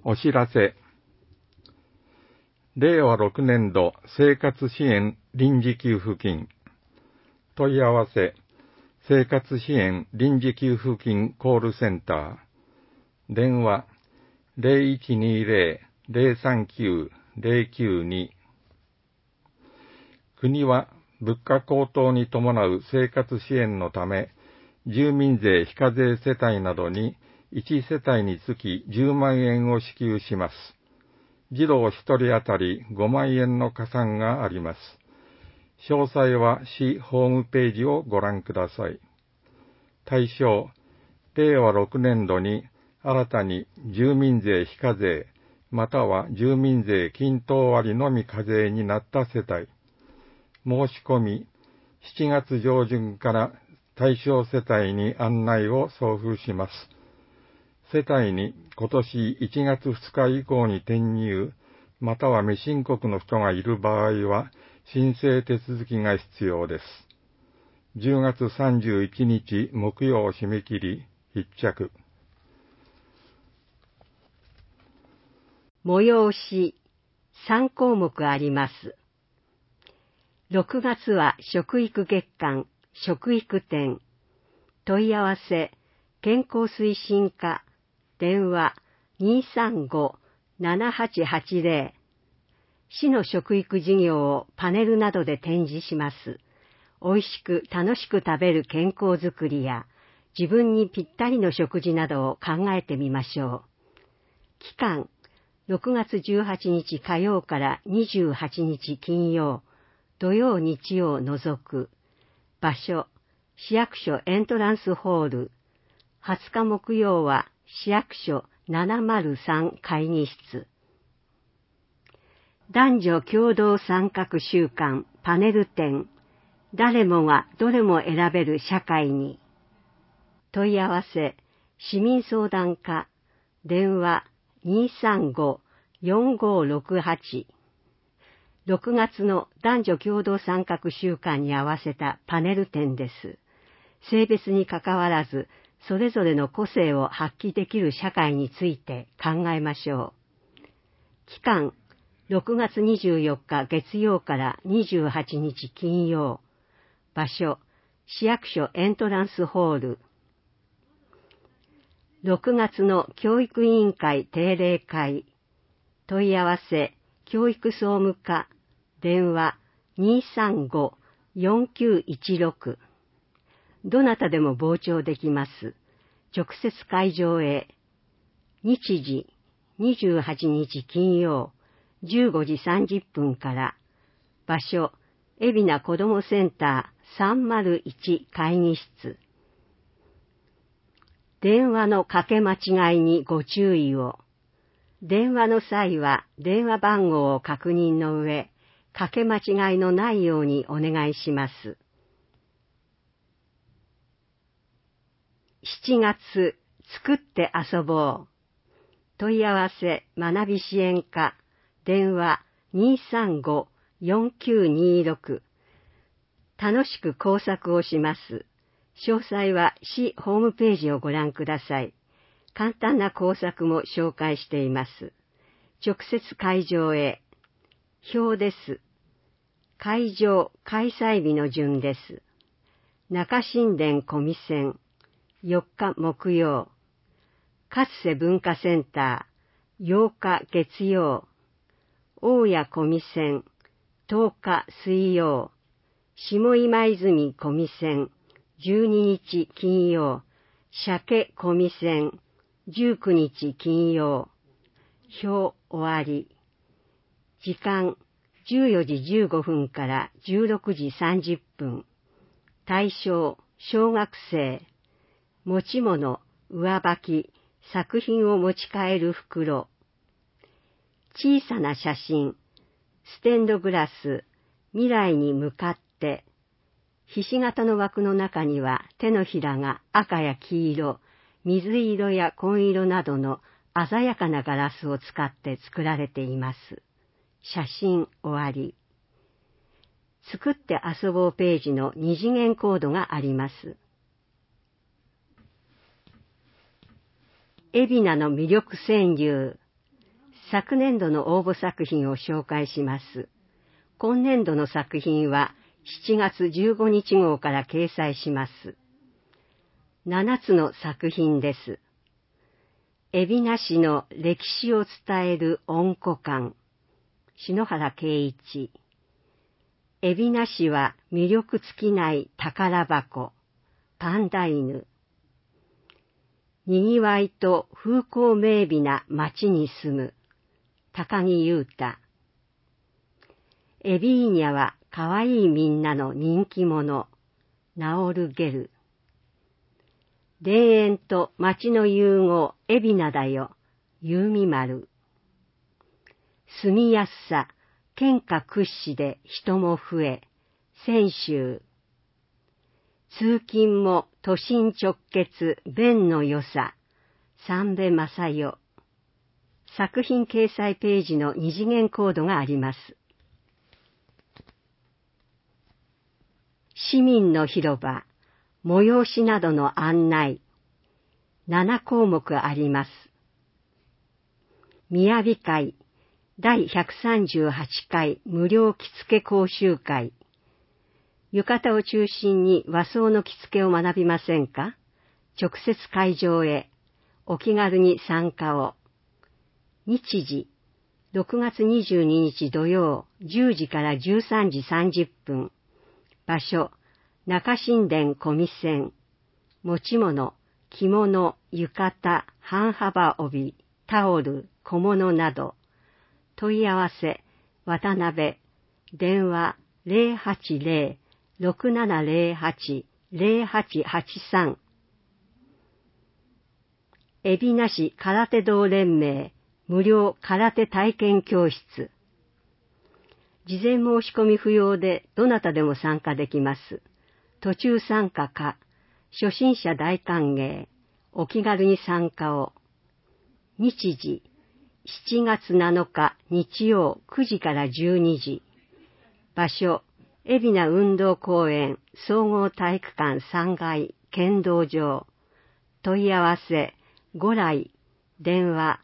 お知らせ。令和6年度生活支援臨時給付金。問い合わせ。生活支援臨時給付金コールセンター。電話。0120-039-092。国は物価高騰に伴う生活支援のため、住民税非課税世帯などに1世帯につき10万円を支給します。児童1人当たり5万円の加算があります。詳細は市ホームページをご覧ください。対象、令和6年度に新たに住民税非課税、または住民税均等割のみ課税になった世帯。申し込み、7月上旬から対象世帯に案内を送付します。世帯に今年1月2日以降に転入、または未申告の人がいる場合は、申請手続きが必要です。10月31日木曜締め切り、必着。 催し3項目あります。6月は食育月間、食育展。問い合わせ、健康推進課、電話235-7880。市の食育事業をパネルなどで展示します。美味しく楽しく食べる健康づくりや、自分にぴったりの食事などを考えてみましょう。期間、6月18日火曜から28日金曜、土曜日曜除く。場所、市役所エントランスホール。20日木曜は市役所703会議室。男女共同参画週間パネル展。誰もがどれも選べる社会に。問い合わせ、市民相談課。電話235-4568。6月の男女共同参画週間に合わせたパネル展です。性別にかかわらず、それぞれの個性を発揮できる社会について考えましょう。期間、6月24日月曜から28日金曜。場所、市役所エントランスホール。6月の教育委員会定例会。問い合わせ、教育総務課。電話235-4916。どなたでも傍聴できます。直接会場へ。日時28日金曜15時30分から。場所、海老名子どもセンター301会議室。電話のかけ間違いにご注意を。電話の際は電話番号を確認の上、かけ間違いのないようにお願いします。7月、作って遊ぼう。問い合わせ、学び支援課。電話235-4926。楽しく工作をします。詳細は市ホームページをご覧ください。簡単な工作も紹介しています。直接会場へ。表です。会場、開催日の順です。中新田小見線、4日木曜。勝瀬文化センター、8日月曜。大谷小見線、10日水曜。下今泉小見線、12日金曜。鮭小見線、19日金曜。表終わり。時間、14時15分から16時30分。対象、小学生。持ち物、上履き、作品を持ち帰る袋。小さな写真。ステンドグラス、未来に向かって。ひし形の枠の中には手のひらが赤や黄色、水色や紺色などの鮮やかなガラスを使って作られています。写真終わり。作って遊ぼうページの二次元コードがあります。海老名の魅力川柳。 昨年度の応募作品を紹介します。今年度の作品は7月15日号から掲載します。7つの作品です。海老名市の歴史を伝える恩古館、篠原圭一。海老名市は魅力尽きない宝箱、パンダ犬。にぎわいと風光明媚な町に住む、高木優太。エビーニャはかわいいみんなの人気者、ナオルゲル。田園と町の融合、海老名だよ、ユーミマル。住みやすさ、県下屈指で人も増え、泉州。通勤も都心直結、便の良さ、三部正代。作品掲載ページの二次元コードがあります。市民の広場、催しなどの案内。7項目あります。雅会、第138回無料着付け講習会。浴衣を中心に和装の着付けを学びませんか？直接会場へ、お気軽に参加を。日時、6月22日土曜、10時から13時30分。場所、中新田小見線。持ち物、着物、浴衣、半幅帯、タオル、小物など。問い合わせ、渡辺。電話、080-6708-0883。海老名市空手道連盟無料空手体験教室。事前申し込み不要でどなたでも参加できます。途中参加か、初心者大歓迎、お気軽に参加を。日時、7月7日日曜9時から12時。場所、海老名運動公園総合体育館3階剣道場。問い合わせ、ご来、電話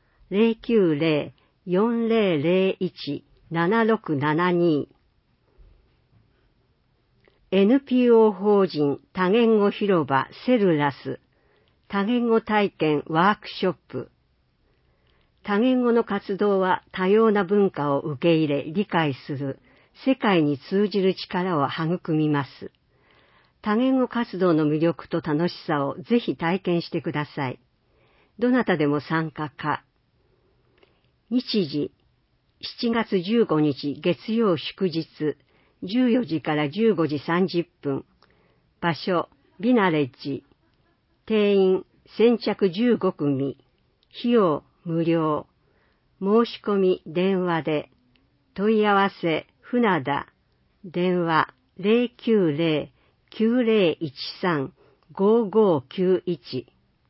090-4001-7672。NPO 法人多言語広場セルラス多言語体験ワークショップ。多言語の活動は多様な文化を受け入れ理解する世界に通じる力を育みます。多言語活動の魅力と楽しさをぜひ体験してください。どなたでも参加か。日時、7月15日月曜祝日、14時から15時30分。場所、ビナレッジ。定員、先着15組。費用、無料。申し込み、電話で。問い合わせ、船田。電話、090-9013-5591。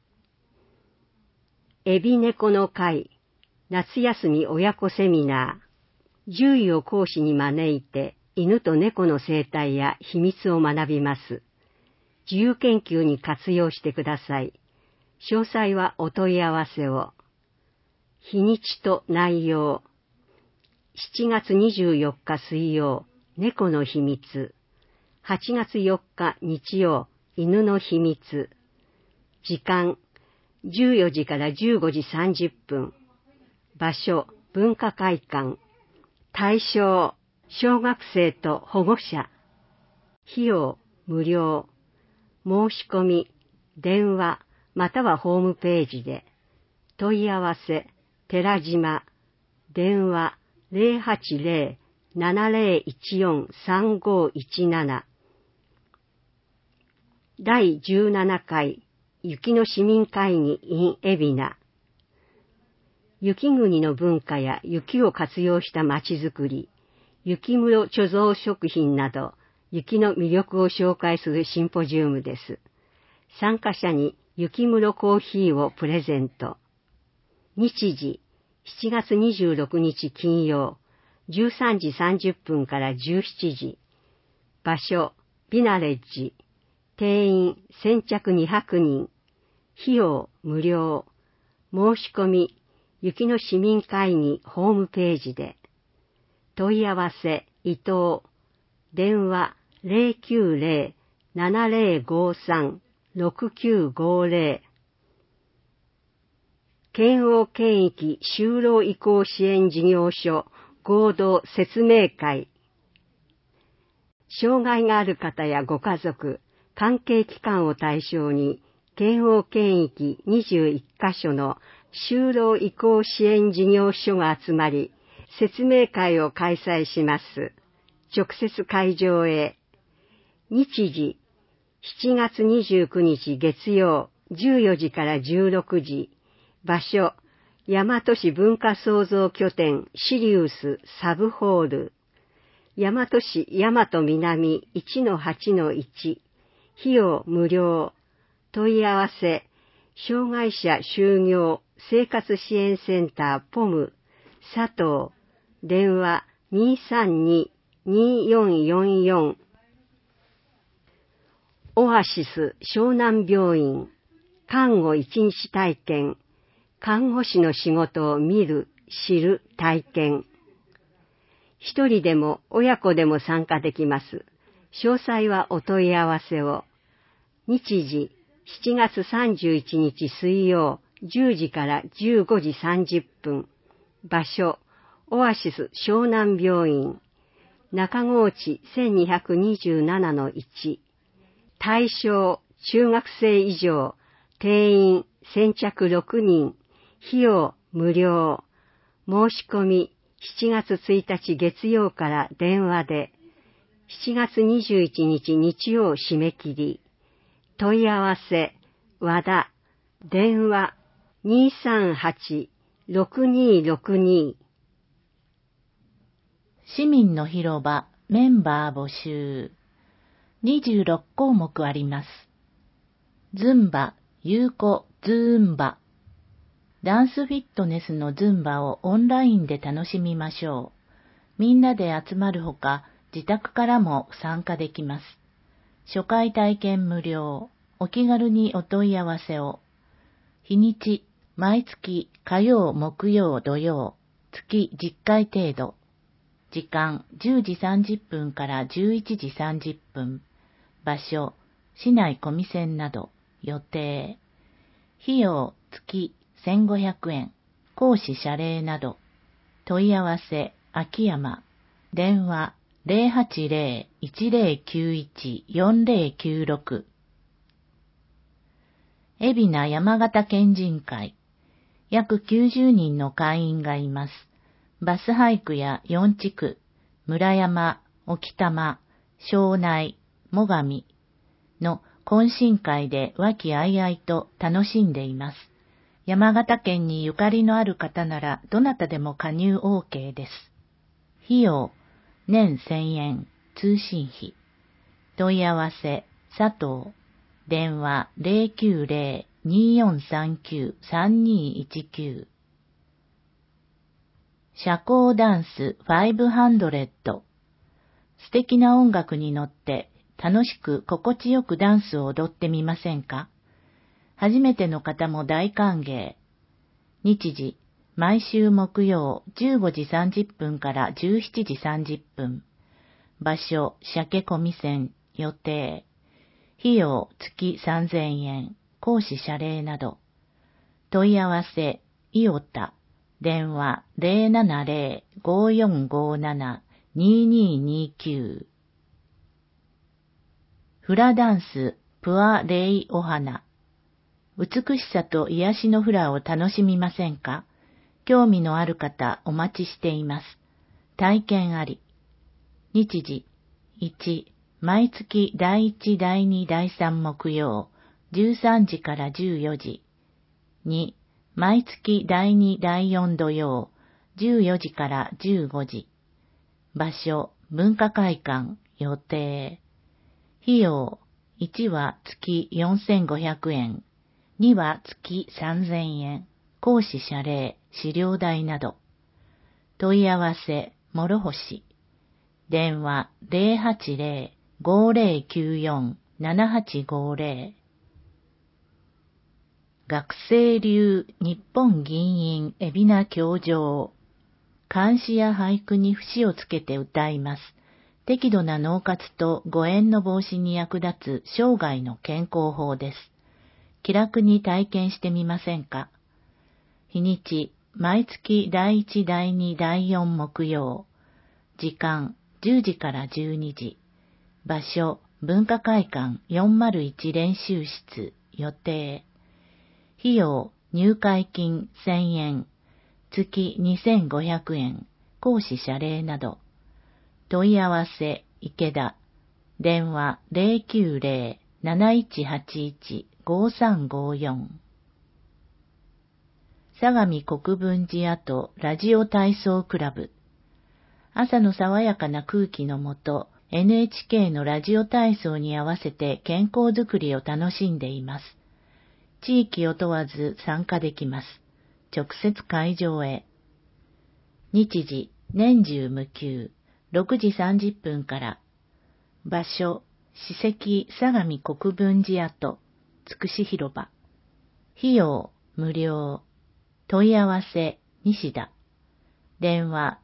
エビ猫の会、夏休み親子セミナー。獣医を講師に招いて、犬と猫の生態や秘密を学びます。自由研究に活用してください。詳細はお問い合わせを。日にちと内容。7月24日水曜、猫の秘密。8月4日日曜、犬の秘密。時間、14時から15時30分。場所、文化会館。対象、小学生と保護者。費用、無料。申し込み、電話、またはホームページで。問い合わせ、寺島。電話、080-7014-3517。第17回雪の市民会議 in 海老名。雪国の文化や雪を活用したまちづくり、雪室貯蔵食品など、雪の魅力を紹介するシンポジウムです。参加者に雪室コーヒーをプレゼント。日時、7月26日金曜、13時30分から17時。場所、ビナレッジ。定員、先着200人。費用、無料。申し込み、 雪の市民会議ホームページで。問い合わせ伊藤、電話090-7053-6950。県央県域就労移行支援事業所合同説明会。障害がある方やご家族、関係機関を対象に、県央県域21カ所の就労移行支援事業所が集まり、説明会を開催します。直接会場へ。日時、7月29日月曜、14時から16時。場所、大和市文化創造拠点シリウスサブホール。大和市大和南 1-8-1。費用無料。問い合わせ、障害者就業生活支援センターポム、佐藤、電話232-2444。オアシス湘南病院、看護一日体験、看護師の仕事を見る、知る体験。一人でも親子でも参加できます。詳細はお問い合わせを。日時、7月31日水曜、10時から15時30分。場所、オアシス湘南病院。中河内 1227-1。対象、中学生以上。定員、先着6人。費用、無料。申し込み、7月1日月曜から電話で。7月21日日曜締め切り。問い合わせ、和田、電話238-6262。 市民の広場メンバー募集。26項目あります。ズンバ、ユーコ、ズーンバ。ダンスフィットネスのズンバをオンラインで楽しみましょう。みんなで集まるほか、自宅からも参加できます。初回体験無料。お気軽にお問い合わせを。日にち、毎月火曜、木曜、土曜、月10回程度。時間、10時30分から11時30分。場所、市内コミセンなど。予定。費用、月1500円。講師謝礼など。問い合わせ、秋山。電話、080-1091-4096。海老名山形県人会。約90人の会員がいます。バスハイクや四地区、村山、沖玉、庄内、最上の懇親会で和気あいあいと楽しんでいます。山形県にゆかりのある方ならどなたでも加入 OK です。費用、年1000円、通信費。問い合わせ、佐藤。電話090-2439-3219。社交ダンス500。素敵な音楽に乗って楽しく心地よくダンスを踊ってみませんか？初めての方も大歓迎。日時、毎週木曜15時30分から17時30分。場所、鮭小見線、予定。費用、月3000円、講師謝礼など。問い合わせ、いおた。電話070-5457-2229。フラダンス、プアレイオハナ。美しさと癒しのフラを楽しみませんか？興味のある方お待ちしています。体験あり。日時、1、毎月第1、第2、第3木曜、13時から14時。2、毎月第2、第4土曜、14時から15時。場所、文化会館、予定。費用、1は月4500円。2は月3000円。講師謝礼、資料代など。問い合わせ、諸星。電話080-5094-7850。 学生流日本議員海老名教場。漢詩や俳句に節をつけて歌います。適度な脳活と誤嚥の防止に役立つ生涯の健康法です。気楽に体験してみませんか？日にち、毎月第1、第2、第4木曜。時間、10時から12時。場所、文化会館401練習室。予定。費用、入会金1000円。月2500円。講師謝礼など。問い合わせ、池田。電話090-7181-5354。相模国分寺跡ラジオ体操クラブ。朝の爽やかな空気のもと、NHK のラジオ体操に合わせて健康づくりを楽しんでいます。地域を問わず参加できます。直接会場へ。日時、年中無休、6時30分から。場所、史跡相模国分寺跡、つくし広場。費用、無料。問い合わせ、西田。電話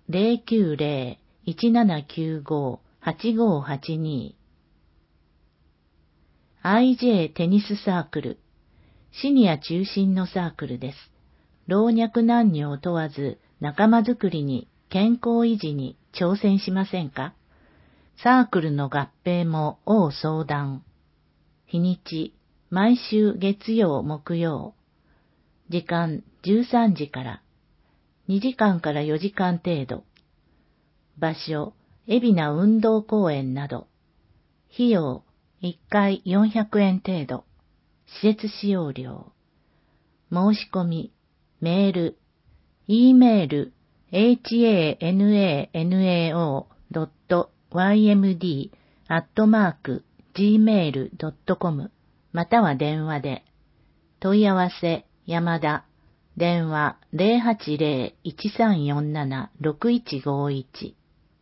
090-1795-8582。IJ テニスサークル。シニア中心のサークルです。老若男女を問わず仲間づくりに健康維持に挑戦しませんか？サークルの合併も応相談。日にち、毎週月曜木曜。時間13時から。2時間から4時間程度。場所、海老名運動公園など。費用、1回400円程度。施設使用料。申し込み、メール、E メール、hananao.ymd@gmail.com または電話で。問い合わせ、山田。電話080-1347-6151。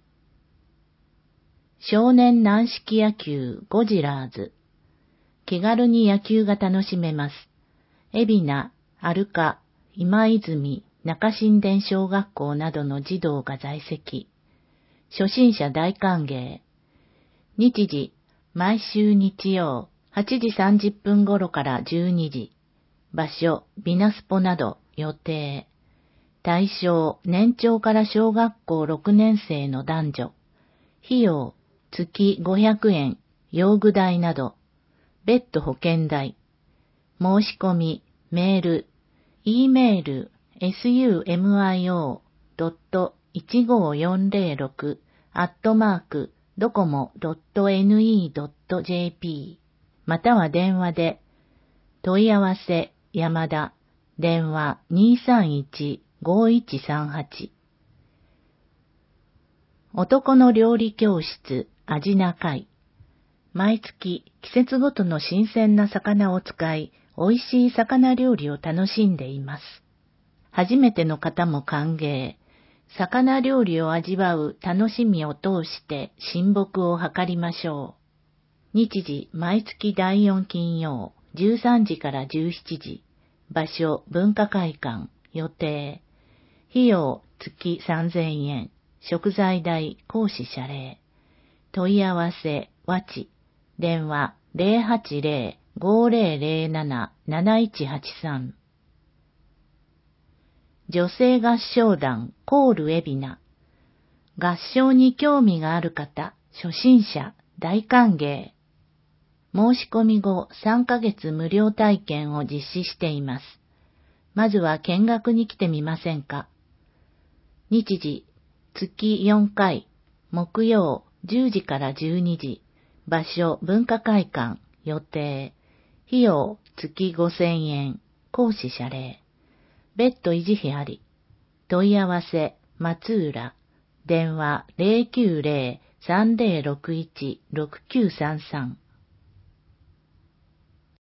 少年軟式野球ゴジラーズ。気軽に野球が楽しめます。海老名、アルカ、今泉、中新田小学校などの児童が在籍。初心者大歓迎。日時、毎週日曜、8時30分頃から12時。場所、ビナスポなど予定。対象、年長から小学校6年生の男女。費用、月500円、用具代など。別途保険代。申し込み、メール、E メール、sumio.15406@docomo.ne.jp または電話で。問い合わせ、山田。電話231-5138。男の料理教室、味な会。毎月季節ごとの新鮮な魚を使い、美味しい魚料理を楽しんでいます。初めての方も歓迎。魚料理を味わう楽しみを通して親睦を図りましょう。日時、毎月第4金曜、13時から17時。場所、文化会館。予定。費用、月3000円。食材代、講師謝礼。問い合わせ、和知。電話、080-5007-7183。女性合唱団、コール海老名。合唱に興味がある方、初心者、大歓迎。申し込み後3ヶ月無料体験を実施しています。まずは見学に来てみませんか？日時、月4回、木曜10時から12時、場所文化会館、予定、費用月5000円、講師謝礼、別途維持費あり、問い合わせ、松浦、電話090-3061-6933